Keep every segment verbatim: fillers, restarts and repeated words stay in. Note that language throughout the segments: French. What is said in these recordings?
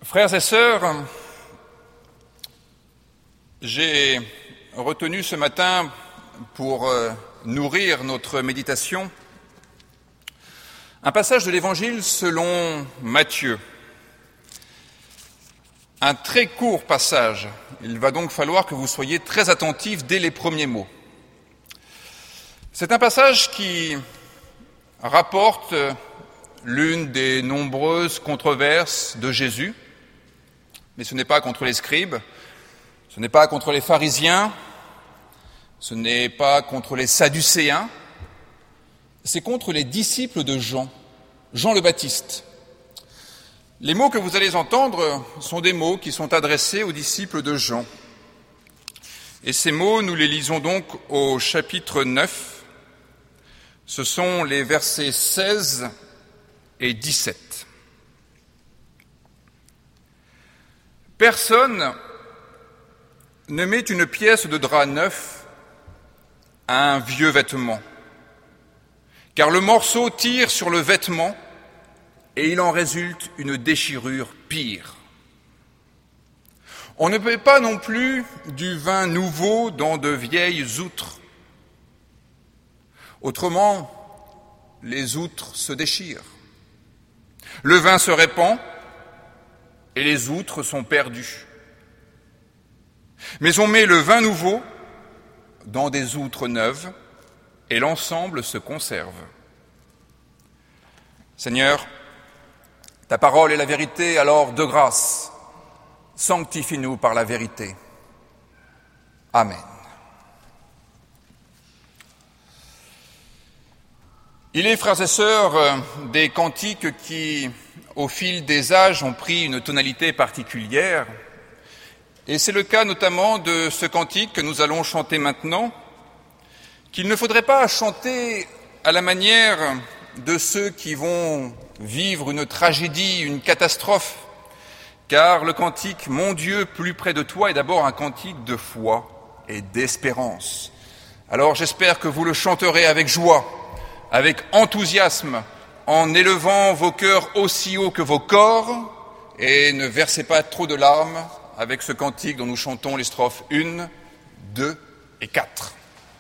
Frères et sœurs, j'ai retenu ce matin pour euh, nourrir notre méditation un passage de l'Évangile selon Matthieu. Un très court passage. Il va donc falloir que vous soyez très attentifs dès les premiers mots. C'est un passage qui rapporte l'une des nombreuses controverses de Jésus, mais ce n'est pas contre les scribes, ce n'est pas contre les pharisiens, ce n'est pas contre les sadducéens, c'est contre les disciples de Jean, Jean le Baptiste. Les mots que vous allez entendre sont des mots qui sont adressés aux disciples de Jean. Et ces mots, nous les lisons donc au chapitre neuf. Ce sont les versets seize et dix-sept. Personne ne met une pièce de drap neuf à un vieux vêtement, car le morceau tire sur le vêtement et il en résulte une déchirure pire. On ne met pas non plus du vin nouveau dans de vieilles outres. Autrement, les outres se déchirent. Le vin se répand et les outres sont perdues. Mais on met le vin nouveau dans des outres neuves et l'ensemble se conserve. Seigneur, ta parole est la vérité, alors de grâce, sanctifie-nous par la vérité. Amen. Il est, frères et sœurs, des cantiques qui, au fil des âges, ont pris une tonalité particulière. Et c'est le cas notamment de ce cantique que nous allons chanter maintenant, qu'il ne faudrait pas chanter à la manière de ceux qui vont vivre une tragédie, une catastrophe, car le cantique « Mon Dieu, plus près de toi » est d'abord un cantique de foi et d'espérance. Alors j'espère que vous le chanterez avec joie, avec enthousiasme, en élevant vos cœurs aussi haut que vos corps, et ne versez pas trop de larmes avec ce cantique dont nous chantons les strophes un, deux et quatre.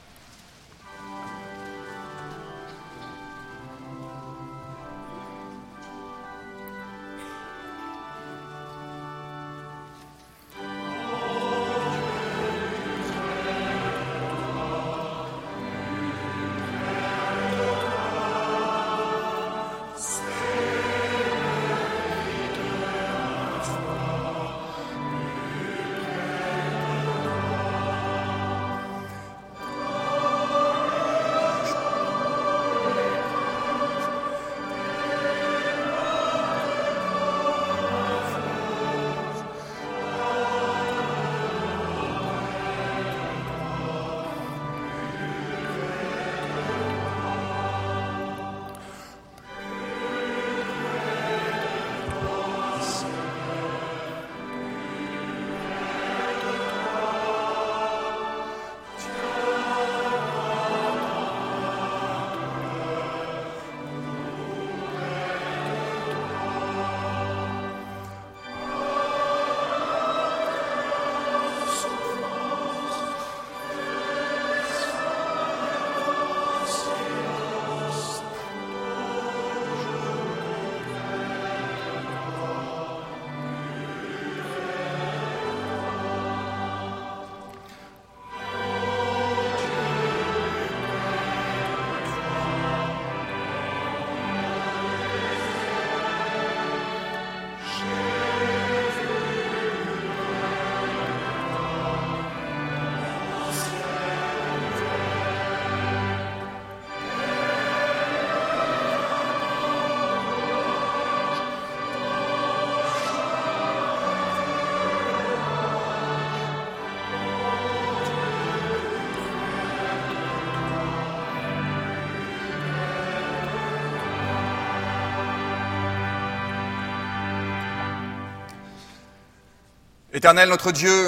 Éternel notre Dieu,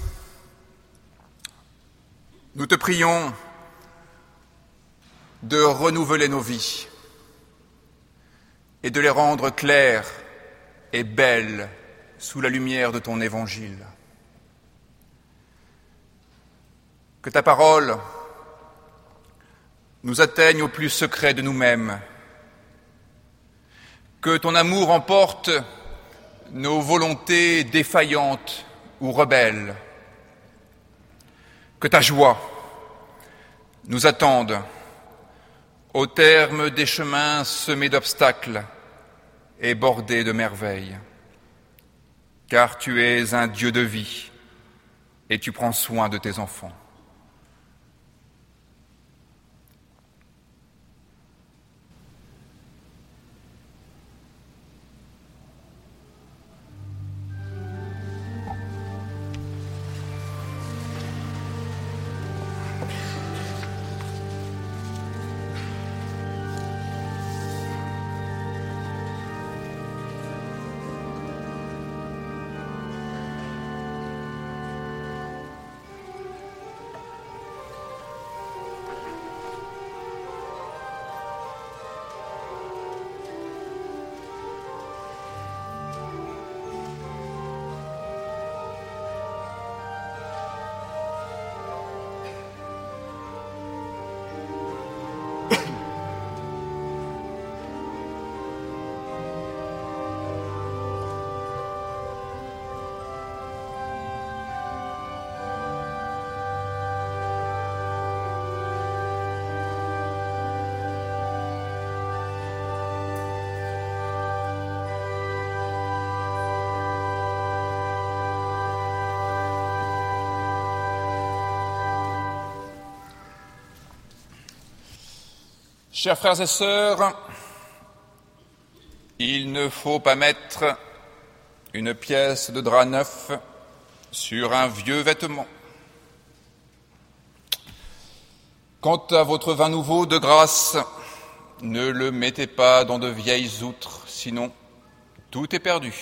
nous te prions de renouveler nos vies et de les rendre claires et belles sous la lumière de ton évangile. Que ta parole nous atteigne au plus secret de nous-mêmes. Que ton amour emporte nos volontés défaillantes ou rebelles. Que ta joie nous attende au terme des chemins semés d'obstacles et bordés de merveilles. Car tu es un Dieu de vie et tu prends soin de tes enfants. Chers frères et sœurs, il ne faut pas mettre une pièce de drap neuf sur un vieux vêtement. Quant à votre vin nouveau, de grâce, ne le mettez pas dans de vieilles outres, sinon tout est perdu.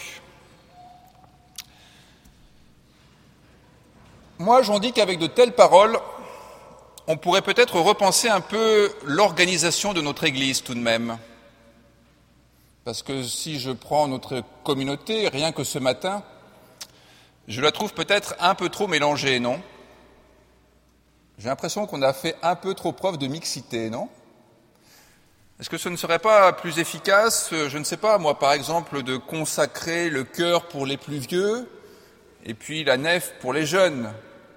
Moi, j'en dis qu'avec de telles paroles, on pourrait peut-être repenser un peu l'organisation de notre Église tout de même. Parce que si je prends notre communauté, rien que ce matin, je la trouve peut-être un peu trop mélangée, non ? J'ai l'impression qu'on a fait un peu trop preuve de mixité, non ? Est-ce que ce ne serait pas plus efficace, je ne sais pas, moi par exemple, de consacrer le chœur pour les plus vieux et puis la nef pour les jeunes ?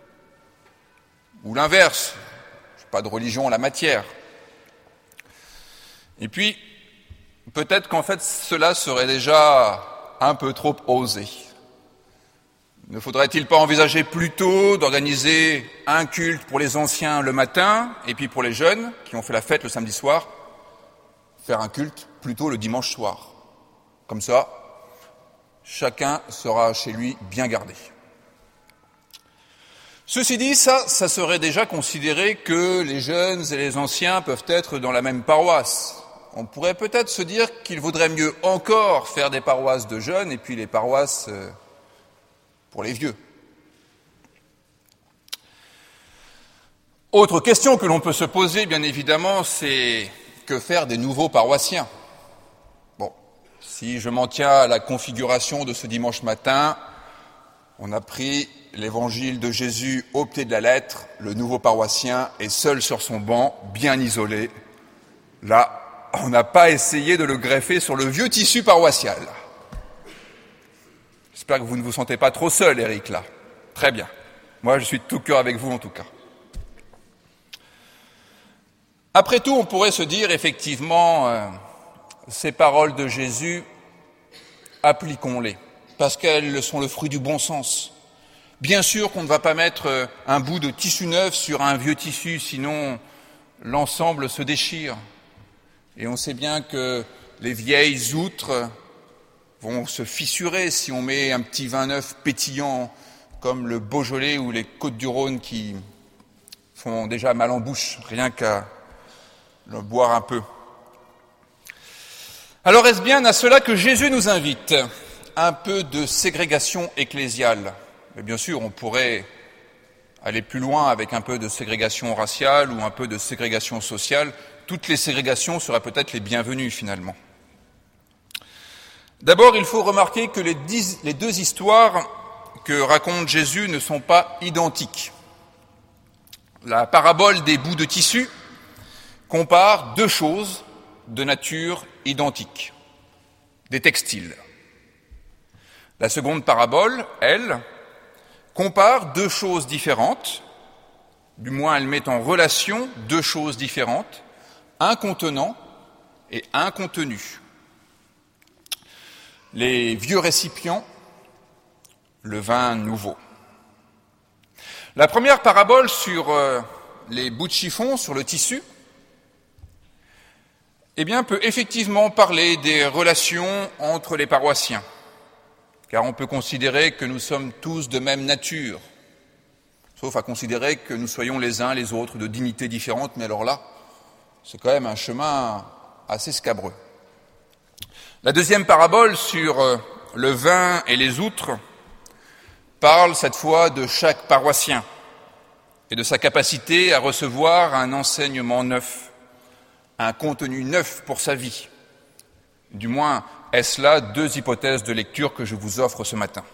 Ou l'inverse ? Pas de religion en la matière. Et puis, peut-être qu'en fait, cela serait déjà un peu trop osé. Ne faudrait-il pas envisager plutôt d'organiser un culte pour les anciens le matin, et puis pour les jeunes, qui ont fait la fête le samedi soir, faire un culte plutôt le dimanche soir. Comme ça, chacun sera chez lui bien gardé. Ceci dit, ça, ça serait déjà considéré que les jeunes et les anciens peuvent être dans la même paroisse. On pourrait peut-être se dire qu'il vaudrait mieux encore faire des paroisses de jeunes et puis les paroisses pour les vieux. Autre question que l'on peut se poser, bien évidemment, c'est que faire des nouveaux paroissiens ? Bon, si je m'en tiens à la configuration de ce dimanche matin, on a pris l'évangile de Jésus au pied de la lettre, le nouveau paroissien est seul sur son banc, bien isolé. Là, on n'a pas essayé de le greffer sur le vieux tissu paroissial. J'espère que vous ne vous sentez pas trop seul, Éric, là. Très bien. Moi, je suis de tout cœur avec vous, en tout cas. Après tout, on pourrait se dire, effectivement, euh, ces paroles de Jésus, appliquons-les, parce qu'elles sont le fruit du bon sens. Bien sûr qu'on ne va pas mettre un bout de tissu neuf sur un vieux tissu, sinon l'ensemble se déchire. Et on sait bien que les vieilles outres vont se fissurer si on met un petit vin neuf pétillant comme le Beaujolais ou les Côtes-du-Rhône qui font déjà mal en bouche, rien qu'à le boire un peu. Alors est-ce bien à cela que Jésus nous invite ? Un peu de ségrégation ecclésiale. Mais bien sûr, on pourrait aller plus loin avec un peu de ségrégation raciale ou un peu de ségrégation sociale. Toutes les ségrégations seraient peut-être les bienvenues finalement. D'abord, il faut remarquer que les, dix, les deux histoires que raconte Jésus ne sont pas identiques. La parabole des bouts de tissu compare deux choses de nature identique, des textiles. La seconde parabole, elle, compare deux choses différentes, du moins elle met en relation deux choses différentes, un contenant et un contenu. Les vieux récipients, le vin nouveau. La première parabole sur euh, les bouts de chiffon, sur le tissu, eh bien, peut effectivement parler des relations entre les paroissiens, car on peut considérer que nous sommes tous de même nature, sauf à considérer que nous soyons les uns les autres de dignités différentes, mais alors là, c'est quand même un chemin assez scabreux. La deuxième parabole sur euh, le vin et les outres parle cette fois de chaque paroissien et de sa capacité à recevoir un enseignement neuf, un contenu neuf pour sa vie. Du moins, est-ce là deux hypothèses de lecture que je vous offre ce matin.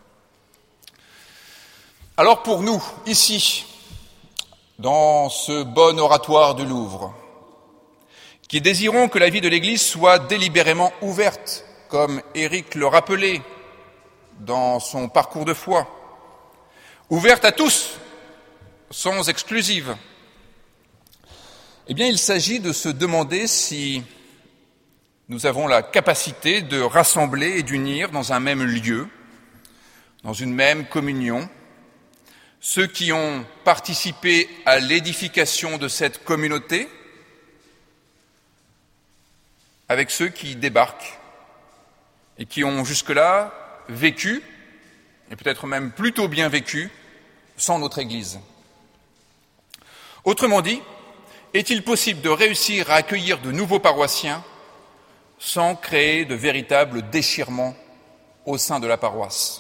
Alors pour nous, ici, dans ce bon oratoire du Louvre, qui désirons que la vie de l'Église soit délibérément ouverte, comme Éric le rappelait dans son parcours de foi, ouverte à tous, sans exclusive, eh bien, il s'agit de se demander si nous avons la capacité de rassembler et d'unir dans un même lieu, dans une même communion, ceux qui ont participé à l'édification de cette communauté avec ceux qui débarquent et qui ont jusque-là vécu, et peut-être même plutôt bien vécu, sans notre Église. Autrement dit, est-il possible de réussir à accueillir de nouveaux paroissiens sans créer de véritables déchirements au sein de la paroisse?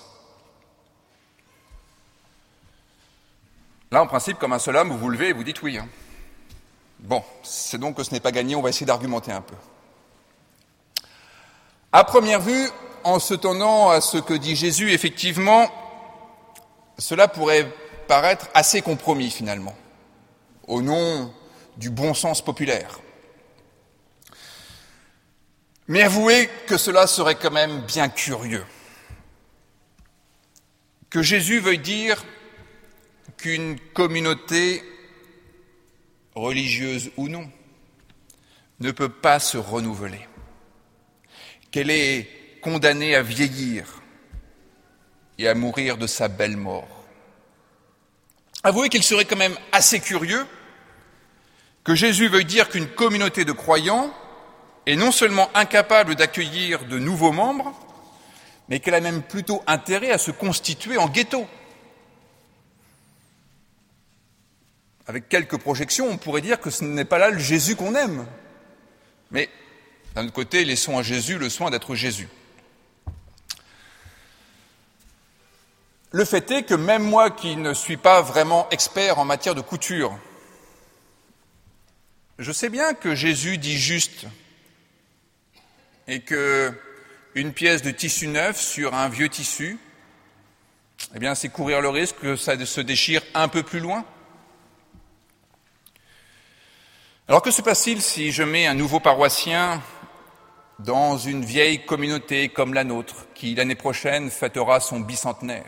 Là, en principe, comme un seul homme, vous vous levez et vous dites oui. Hein. Bon, c'est donc que ce n'est pas gagné, on va essayer d'argumenter un peu. À première vue, en se tenant à ce que dit Jésus, effectivement, cela pourrait paraître assez compromis finalement, au nom du bon sens populaire. Mais avouez que cela serait quand même bien curieux. Que Jésus veuille dire qu'une communauté, religieuse ou non, ne peut pas se renouveler, qu'elle est condamnée à vieillir et à mourir de sa belle mort. Avouez qu'il serait quand même assez curieux que Jésus veuille dire qu'une communauté de croyants est non seulement incapable d'accueillir de nouveaux membres, mais qu'elle a même plutôt intérêt à se constituer en ghetto. Avec quelques projections, on pourrait dire que ce n'est pas là le Jésus qu'on aime. Mais d'un autre côté, laissons à Jésus le soin d'être Jésus. Le fait est que même moi qui ne suis pas vraiment expert en matière de couture, je sais bien que Jésus dit juste et que une pièce de tissu neuf sur un vieux tissu, eh bien, c'est courir le risque que ça se déchire un peu plus loin. Alors que se passe-t-il si je mets un nouveau paroissien dans une vieille communauté comme la nôtre, qui l'année prochaine fêtera son bicentenaire?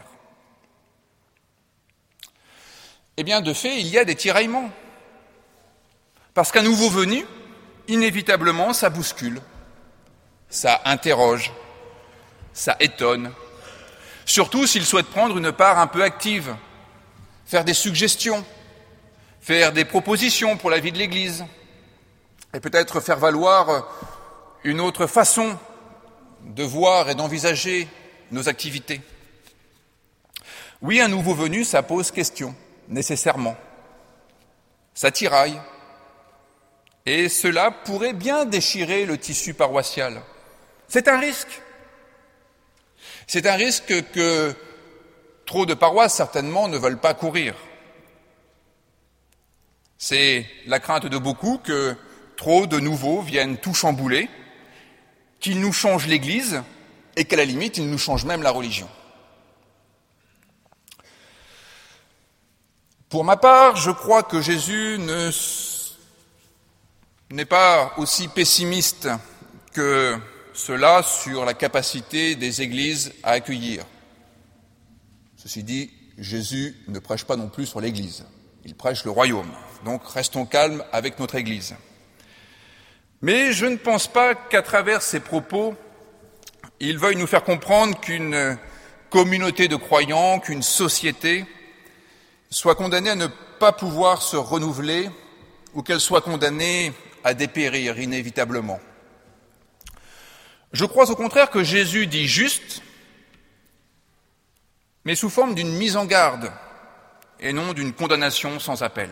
Eh bien, de fait, il y a des tiraillements. Parce qu'un nouveau venu, inévitablement, ça bouscule, ça interroge, ça étonne. Surtout s'il souhaite prendre une part un peu active, faire des suggestions, faire des propositions pour la vie de l'Église, et peut-être faire valoir une autre façon de voir et d'envisager nos activités. Oui, un nouveau venu, ça pose question, nécessairement. Ça tiraille. Et cela pourrait bien déchirer le tissu paroissial. C'est un risque. C'est un risque que trop de paroisses, certainement, ne veulent pas courir. C'est la crainte de beaucoup que trop de nouveaux viennent tout chambouler, qu'ils nous changent l'Église et qu'à la limite, il nous change même la religion. Pour ma part, je crois que Jésus ne, n'est pas aussi pessimiste que cela sur la capacité des églises à accueillir. Ceci dit, Jésus ne prêche pas non plus sur l'Église, il prêche le royaume. Donc restons calmes avec notre Église. Mais je ne pense pas qu'à travers ces propos, il veuille nous faire comprendre qu'une communauté de croyants, qu'une société soit condamnée à ne pas pouvoir se renouveler ou qu'elle soit condamnée à dépérir inévitablement. Je crois au contraire que Jésus dit juste, mais sous forme d'une mise en garde et non d'une condamnation sans appel.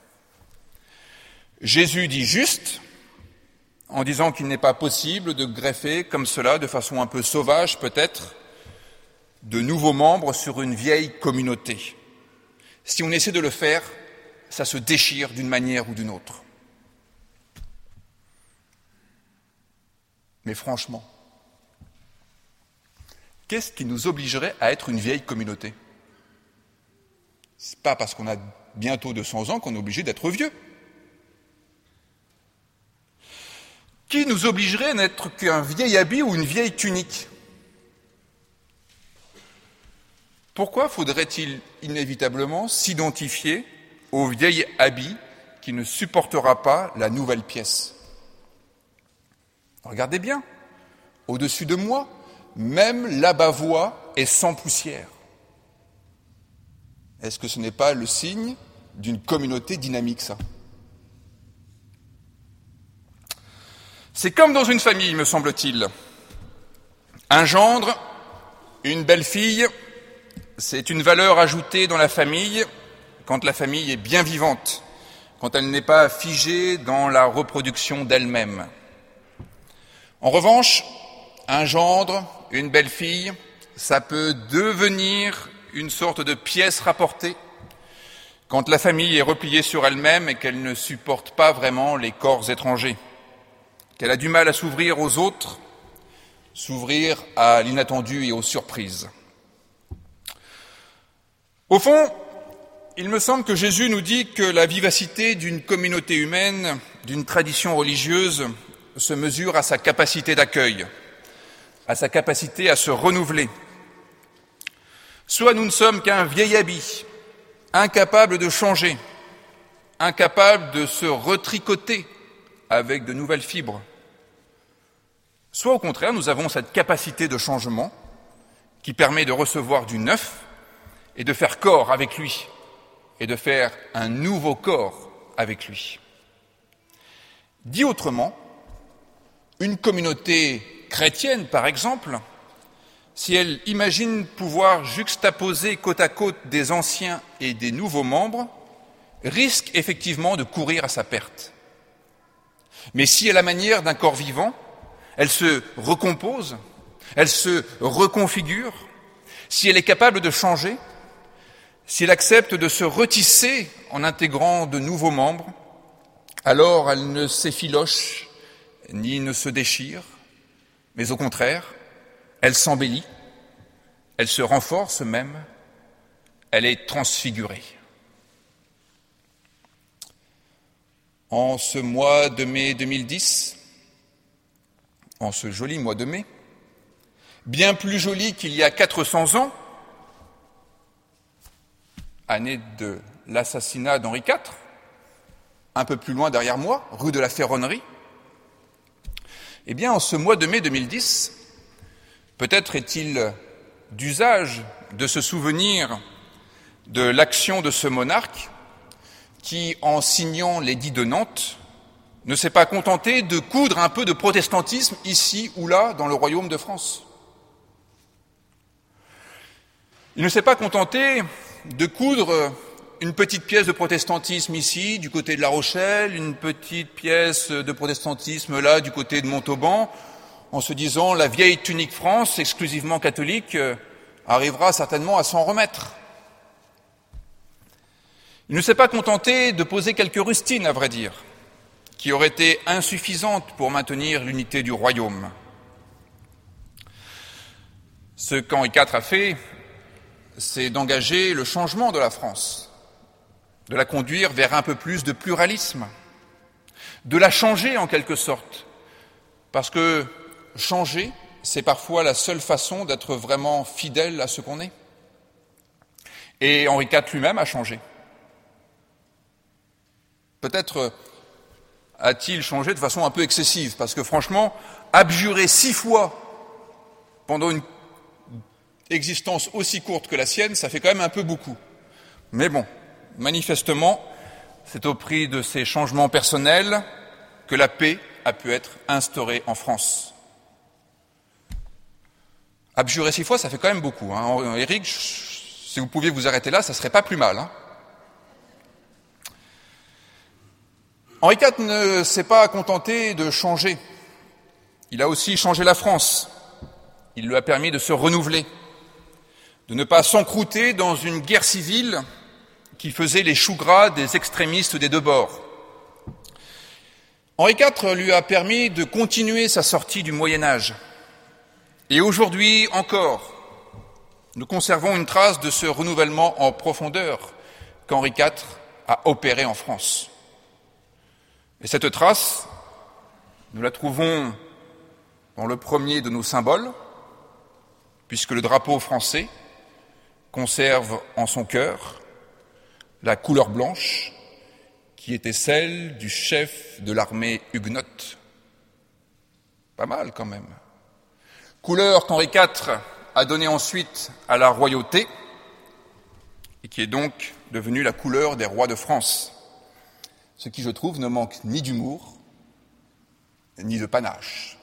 Jésus dit juste en disant qu'il n'est pas possible de greffer comme cela, de façon un peu sauvage peut-être, de nouveaux membres sur une vieille communauté. Si on essaie de le faire, ça se déchire d'une manière ou d'une autre. Mais franchement, qu'est-ce qui nous obligerait à être une vieille communauté ? C'est pas parce qu'on a bientôt deux cents ans qu'on est obligé d'être vieux. Qui nous obligerait à n'être qu'un vieil habit ou une vieille tunique ? Pourquoi faudrait-il inévitablement s'identifier au vieil habit qui ne supportera pas la nouvelle pièce ? Regardez bien, au-dessus de moi, même l'abat-voix est sans poussière. Est-ce que ce n'est pas le signe d'une communauté dynamique, ça ? C'est comme dans une famille, me semble-t-il. Un gendre, une belle-fille, c'est une valeur ajoutée dans la famille quand la famille est bien vivante, quand elle n'est pas figée dans la reproduction d'elle-même. En revanche, un gendre, une belle-fille, ça peut devenir une sorte de pièce rapportée quand la famille est repliée sur elle-même et qu'elle ne supporte pas vraiment les corps étrangers, qu'elle a du mal à s'ouvrir aux autres, s'ouvrir à l'inattendu et aux surprises. Au fond, il me semble que Jésus nous dit que la vivacité d'une communauté humaine, d'une tradition religieuse, se mesure à sa capacité d'accueil, à sa capacité à se renouveler. Soit nous ne sommes qu'un vieil habit, incapable de changer, incapable de se retricoter avec de nouvelles fibres. Soit au contraire, nous avons cette capacité de changement qui permet de recevoir du neuf et de faire corps avec lui, et de faire un nouveau corps avec lui. Dit autrement, une communauté chrétienne, par exemple, si elle imagine pouvoir juxtaposer côte à côte des anciens et des nouveaux membres, risque effectivement de courir à sa perte. Mais si à la manière d'un corps vivant, elle se recompose, elle se reconfigure, si elle est capable de changer, si elle accepte de se retisser en intégrant de nouveaux membres, alors elle ne s'effiloche ni ne se déchire, mais au contraire, elle s'embellit, elle se renforce même, elle est transfigurée. En ce mois de mai deux mille dix, en ce joli mois de mai, bien plus joli qu'il y a quatre cents ans, année de l'assassinat d'Henri quatre, un peu plus loin derrière moi, rue de la Ferronnerie, eh bien, en ce mois de mai deux mille dix, peut-être est-il d'usage de se souvenir de l'action de ce monarque qui, en signant l'édit de Nantes, ne s'est pas contenté de coudre un peu de protestantisme ici ou là dans le royaume de France. Il ne s'est pas contenté de coudre une petite pièce de protestantisme ici, du côté de La Rochelle, une petite pièce de protestantisme là, du côté de Montauban, en se disant la vieille tunique France, exclusivement catholique, arrivera certainement à s'en remettre. Il ne s'est pas contenté de poser quelques rustines, à vrai dire, qui auraient été insuffisantes pour maintenir l'unité du royaume. Ce qu'Henri quatre a fait, c'est d'engager le changement de la France, de la conduire vers un peu plus de pluralisme, de la changer en quelque sorte, parce que changer, c'est parfois la seule façon d'être vraiment fidèle à ce qu'on est. Et Henri quatre lui-même a changé. Peut-être a-t-il changé de façon un peu excessive, parce que franchement, abjurer six fois pendant une existence aussi courte que la sienne, ça fait quand même un peu beaucoup. Mais bon, manifestement, c'est au prix de ces changements personnels que la paix a pu être instaurée en France. Abjurer six fois, ça fait quand même beaucoup. Hein. Éric, si vous pouviez vous arrêter là, ça serait pas plus mal. Hein. Henri quatre ne s'est pas contenté de changer. Il a aussi changé la France. Il lui a permis de se renouveler, de ne pas s'encrouter dans une guerre civile qui faisait les choux gras des extrémistes des deux bords. Henri quatre lui a permis de continuer sa sortie du Moyen-Âge. Et aujourd'hui encore, nous conservons une trace de ce renouvellement en profondeur qu'Henri quatre a opéré en France. Et cette trace, nous la trouvons dans le premier de nos symboles, puisque le drapeau français conserve en son cœur la couleur blanche qui était celle du chef de l'armée huguenote. Pas mal quand même. Couleur qu'Henri quatre a donnée ensuite à la royauté et qui est donc devenue la couleur des rois de France. Ce qui, je trouve, ne manque ni d'humour, ni de panache.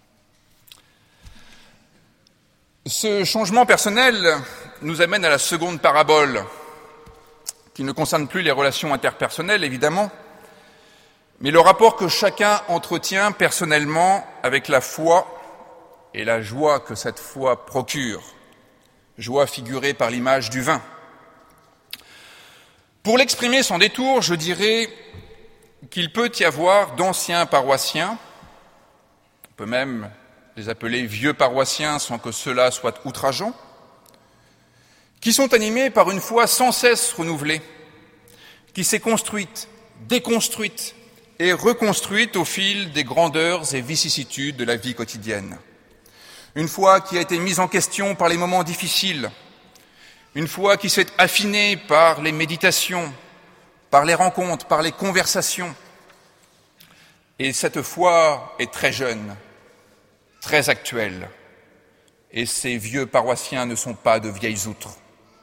Ce changement personnel nous amène à la seconde parabole, qui ne concerne plus les relations interpersonnelles, évidemment, mais le rapport que chacun entretient personnellement avec la foi et la joie que cette foi procure, joie figurée par l'image du vin. Pour l'exprimer sans détour, je dirais qu'il peut y avoir d'anciens paroissiens, on peut même les appeler vieux paroissiens sans que cela soit outrageant, qui sont animés par une foi sans cesse renouvelée, qui s'est construite, déconstruite et reconstruite au fil des grandeurs et vicissitudes de la vie quotidienne. Une foi qui a été mise en question par les moments difficiles, une foi qui s'est affinée par les méditations, par les rencontres, par les conversations. Et cette foi est très jeune, très actuelle. Et ces vieux paroissiens ne sont pas de vieilles outres.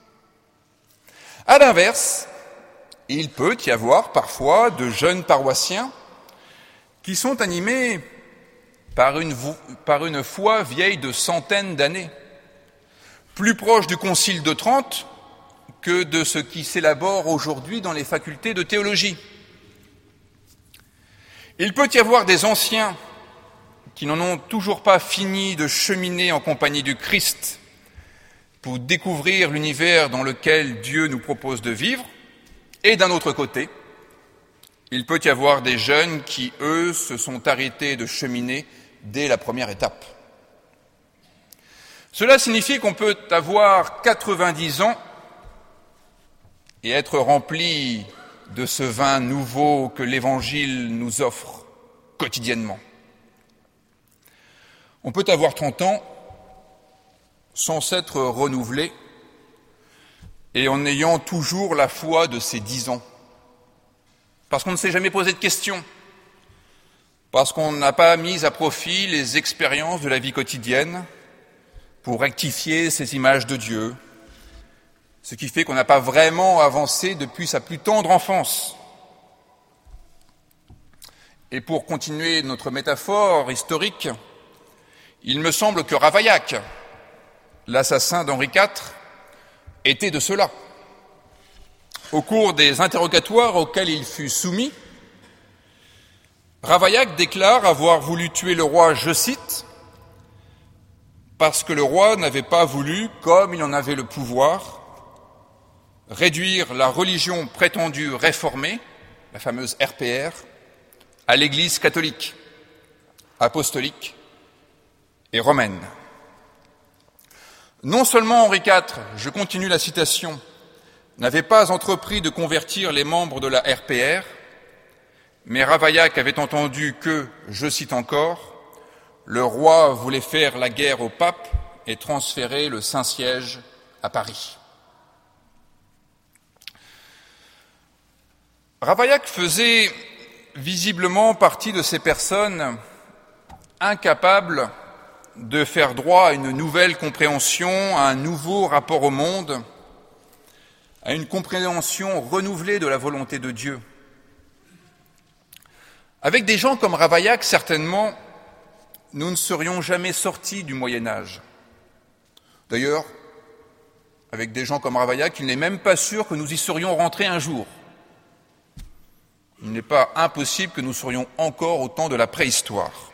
À l'inverse, il peut y avoir parfois de jeunes paroissiens qui sont animés par une, par une foi vieille de centaines d'années, plus proche du Concile de Trente que de ce qui s'élabore aujourd'hui dans les facultés de théologie. Il peut y avoir des anciens qui n'en ont toujours pas fini de cheminer en compagnie du Christ pour découvrir l'univers dans lequel Dieu nous propose de vivre, et d'un autre côté, il peut y avoir des jeunes qui, eux, se sont arrêtés de cheminer dès la première étape. Cela signifie qu'on peut avoir quatre-vingt-dix ans et être rempli de ce vin nouveau que l'Évangile nous offre quotidiennement. On peut avoir trente ans sans s'être renouvelé et en ayant toujours la foi de ses dix ans, parce qu'on ne s'est jamais posé de questions, parce qu'on n'a pas mis à profit les expériences de la vie quotidienne pour rectifier ces images de Dieu, ce qui fait qu'on n'a pas vraiment avancé depuis sa plus tendre enfance. Et pour continuer notre métaphore historique, il me semble que Ravaillac, l'assassin d'Henri quatre, était de cela. Au cours des interrogatoires auxquels il fut soumis, Ravaillac déclare avoir voulu tuer le roi, je cite, parce que le roi n'avait pas voulu, comme il en avait le pouvoir, réduire la religion prétendue réformée, la fameuse R P R, à l'Église catholique, apostolique et romaine. Non seulement Henri quatre, je continue la citation, n'avait pas entrepris de convertir les membres de la R P R, mais Ravaillac avait entendu que, je cite encore, le roi voulait faire la guerre au pape et transférer le Saint-Siège à Paris. Ravaillac faisait visiblement partie de ces personnes incapables de faire droit à une nouvelle compréhension, à un nouveau rapport au monde, à une compréhension renouvelée de la volonté de Dieu. Avec des gens comme Ravaillac, certainement, nous ne serions jamais sortis du Moyen-Âge. D'ailleurs, avec des gens comme Ravaillac, il n'est même pas sûr que nous y serions rentrés un jour. Il n'est pas impossible que nous serions encore au temps de la préhistoire.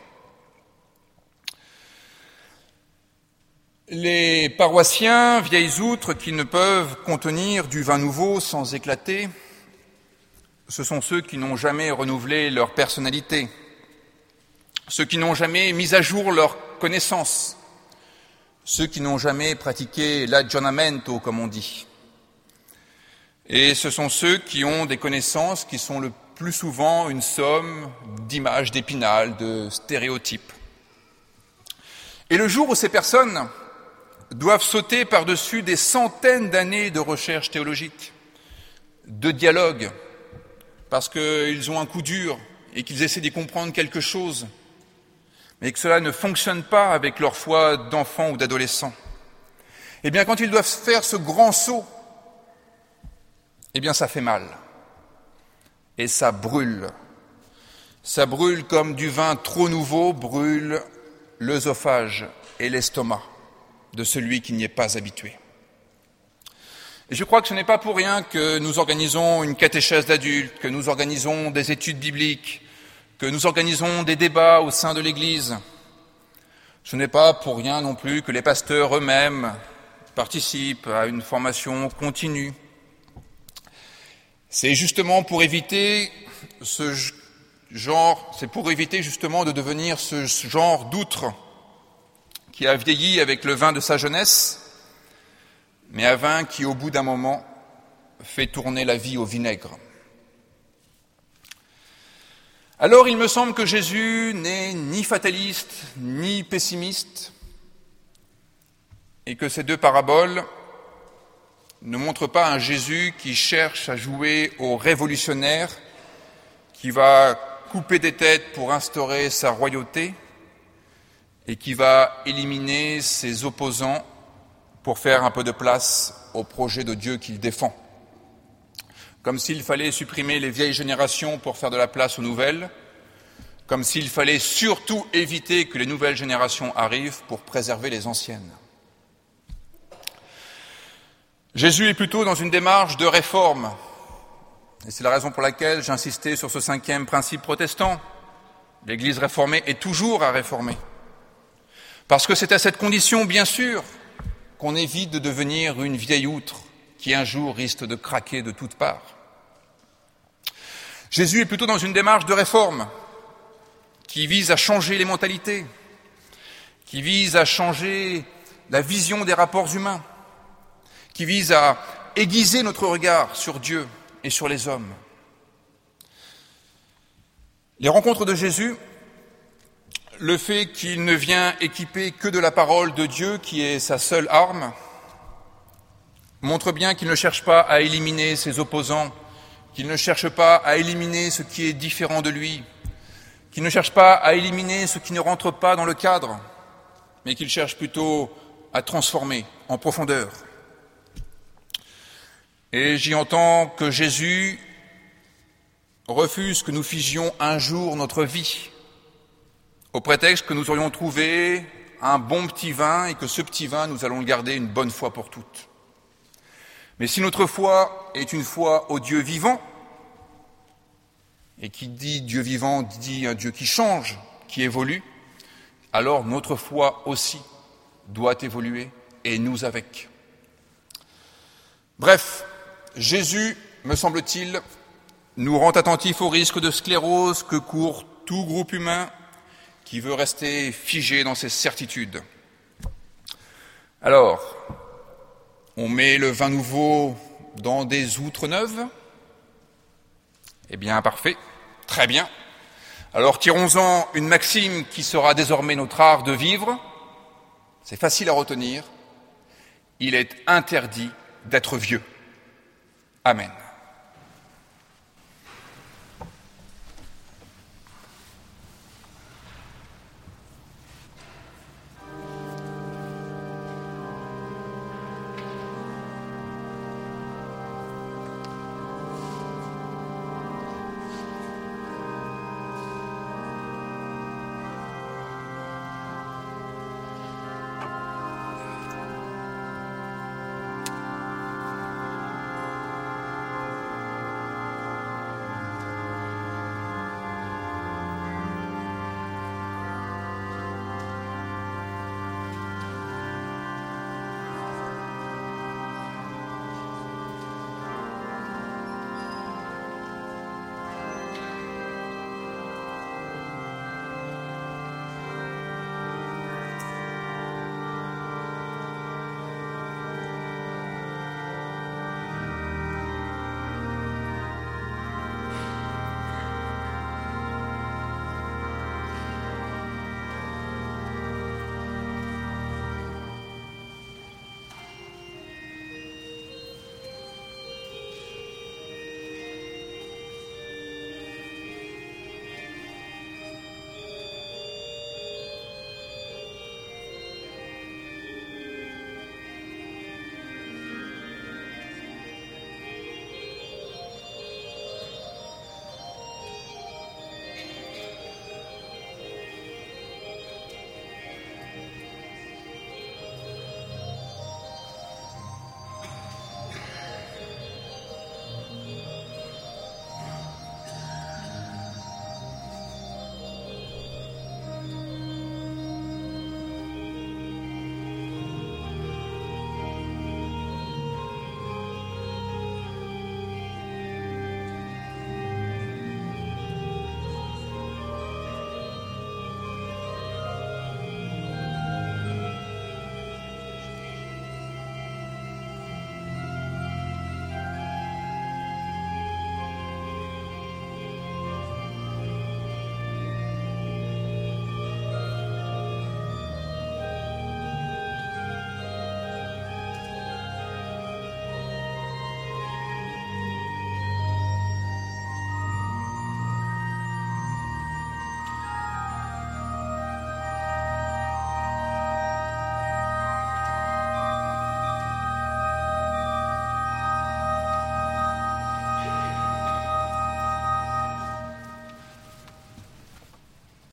Les paroissiens, vieilles outres qui ne peuvent contenir du vin nouveau sans éclater, ce sont ceux qui n'ont jamais renouvelé leur personnalité, ceux qui n'ont jamais mis à jour leurs connaissances, ceux qui n'ont jamais pratiqué l'aggiornamento, comme on dit. Et ce sont ceux qui ont des connaissances qui sont le plus souvent une somme d'images, d'épinal, de stéréotypes. Et le jour où ces personnes doivent sauter par-dessus des centaines d'années de recherche théologique, de dialogue, parce qu'ils ont un coup dur et qu'ils essaient d'y comprendre quelque chose, mais que cela ne fonctionne pas avec leur foi d'enfant ou d'adolescent. Eh bien, quand ils doivent faire ce grand saut, eh bien, ça fait mal. Et ça brûle. Ça brûle comme du vin trop nouveau brûle l'œsophage et l'estomac de celui qui n'y est pas habitué. Et je crois que ce n'est pas pour rien que nous organisons une catéchèse d'adultes, que nous organisons des études bibliques, que nous organisons des débats au sein de l'Église. Ce n'est pas pour rien non plus que les pasteurs eux-mêmes participent à une formation continue. C'est justement pour éviter ce genre, c'est pour éviter justement de devenir ce genre d'outre qui a vieilli avec le vin de sa jeunesse, mais un vin qui, au bout d'un moment, fait tourner la vie au vinaigre. Alors, il me semble que Jésus n'est ni fataliste, ni pessimiste, et que ces deux paraboles ne montrent pas un Jésus qui cherche à jouer au révolutionnaire, qui va couper des têtes pour instaurer sa royauté, et qui va éliminer ses opposants pour faire un peu de place au projet de Dieu qu'il défend. Comme s'il fallait supprimer les vieilles générations pour faire de la place aux nouvelles, comme s'il fallait surtout éviter que les nouvelles générations arrivent pour préserver les anciennes. Jésus est plutôt dans une démarche de réforme, et c'est la raison pour laquelle j'ai insisté sur ce cinquième principe protestant. L'Église réformée est toujours à réformer. Parce que c'est à cette condition, bien sûr, qu'on évite de devenir une vieille outre qui un jour risque de craquer de toutes parts. Jésus est plutôt dans une démarche de réforme qui vise à changer les mentalités, qui vise à changer la vision des rapports humains, qui vise à aiguiser notre regard sur Dieu et sur les hommes. Les rencontres de Jésus, le fait qu'il ne vient équipé que de la parole de Dieu, qui est sa seule arme, montre bien qu'il ne cherche pas à éliminer ses opposants, qu'il ne cherche pas à éliminer ce qui est différent de lui, qu'il ne cherche pas à éliminer ce qui ne rentre pas dans le cadre, mais qu'il cherche plutôt à transformer en profondeur. Et j'y entends que Jésus refuse que nous figions un jour notre vie, au prétexte que nous aurions trouvé un bon petit vin et que ce petit vin, nous allons le garder une bonne fois pour toutes. Mais si notre foi est une foi au Dieu vivant, et qui dit Dieu vivant dit un Dieu qui change, qui évolue, alors notre foi aussi doit évoluer, et nous avec. Bref, Jésus, me semble-t-il, nous rend attentifs au risque de sclérose que court tout groupe humain qui veut rester figé dans ses certitudes. Alors, on met le vin nouveau dans des outres neuves? Eh bien, parfait, très bien. Alors tirons-en une maxime qui sera désormais notre art de vivre. C'est facile à retenir. Il est interdit d'être vieux. Amen.